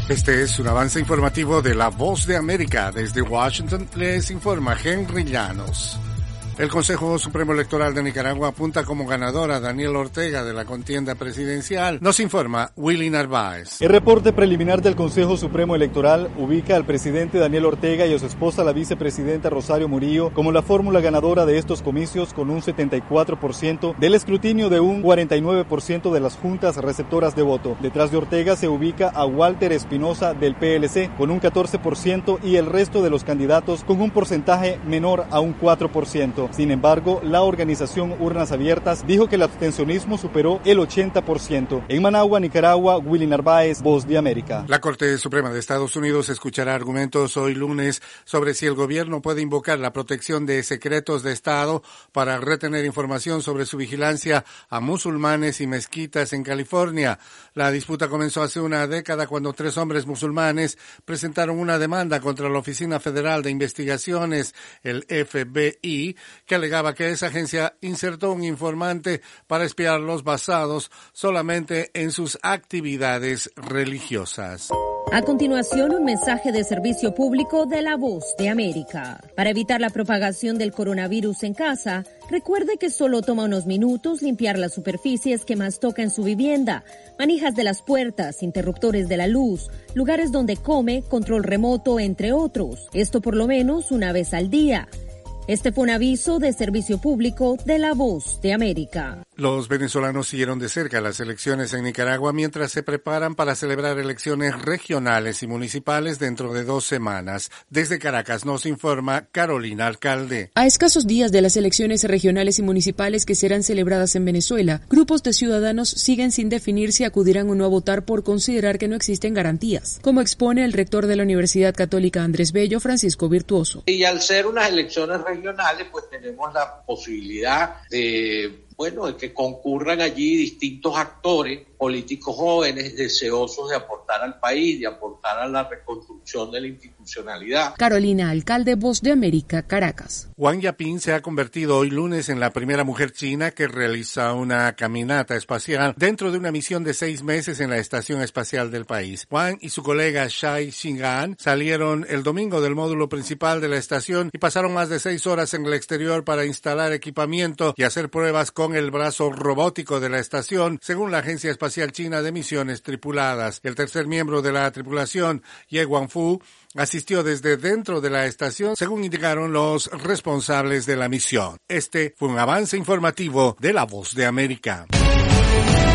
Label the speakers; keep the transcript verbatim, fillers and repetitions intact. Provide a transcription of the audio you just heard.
Speaker 1: Este es un avance informativo de La Voz de América. Desde Washington les informa Henry Llanos. El Consejo Supremo Electoral de Nicaragua apunta como ganadora a Daniel Ortega de la contienda presidencial. Nos informa Willy Narváez.
Speaker 2: El reporte preliminar del Consejo Supremo Electoral ubica al presidente Daniel Ortega y a su esposa, la vicepresidenta Rosario Murillo, como la fórmula ganadora de estos comicios con un setenta y cuatro por ciento del escrutinio de un cuarenta y nueve por ciento de las juntas receptoras de voto. Detrás de Ortega se ubica a Walter Espinosa del P L C con un catorce por ciento y el resto de los candidatos con un porcentaje menor a un cuatro por ciento. Sin embargo, la organización Urnas Abiertas dijo que el abstencionismo superó el ochenta por ciento. En Managua, Nicaragua, Willy Narváez, Voz de América.
Speaker 1: La Corte Suprema de Estados Unidos escuchará argumentos hoy lunes sobre si el gobierno puede invocar la protección de secretos de Estado para retener información sobre su vigilancia a musulmanes y mezquitas en California. La disputa comenzó hace una década cuando tres hombres musulmanes presentaron una demanda contra la Oficina Federal de Investigaciones, el F B I, que alegaba que esa agencia insertó un informante para espiarlos basados solamente en sus actividades religiosas.
Speaker 3: A continuación, un mensaje de servicio público de La Voz de América. Para evitar la propagación del coronavirus en casa, recuerde que solo toma unos minutos limpiar las superficies que más toca en su vivienda, manijas de las puertas, interruptores de la luz, lugares donde come, control remoto, entre otros. Esto por lo menos una vez al día. Este fue un aviso de servicio público de La Voz de América.
Speaker 1: Los venezolanos siguieron de cerca las elecciones en Nicaragua mientras se preparan para celebrar elecciones regionales y municipales dentro de dos semanas. Desde Caracas nos informa Carolina Alcalde.
Speaker 4: A escasos días de las elecciones regionales y municipales que serán celebradas en Venezuela, grupos de ciudadanos siguen sin definir si acudirán o no a votar por considerar que no existen garantías, como expone el rector de la Universidad Católica Andrés Bello, Francisco Virtuoso.
Speaker 5: Y al ser unas elecciones regionales, pues tenemos la posibilidad de, bueno, de que concurran allí distintos actores políticos jóvenes deseosos de aportar al país, de aportar a la reconstrucción de la institucionalidad.
Speaker 4: Carolina Alcalde, Voz de América, Caracas.
Speaker 1: Wang Yaping se ha convertido hoy lunes en la primera mujer china que realiza una caminata espacial dentro de una misión de seis meses en la estación espacial del país. Wang y su colega Shai Xingan salieron el domingo del módulo principal de la estación y pasaron más de seis horas en el exterior para instalar equipamiento y hacer pruebas con el brazo robótico de la estación, según la Agencia Espacial China de Misiones Tripuladas. El tercer miembro de la tripulación, Ye Guangfu, asistió desde dentro de la estación, según indicaron los responsables de la misión. Este fue un avance informativo de La Voz de América.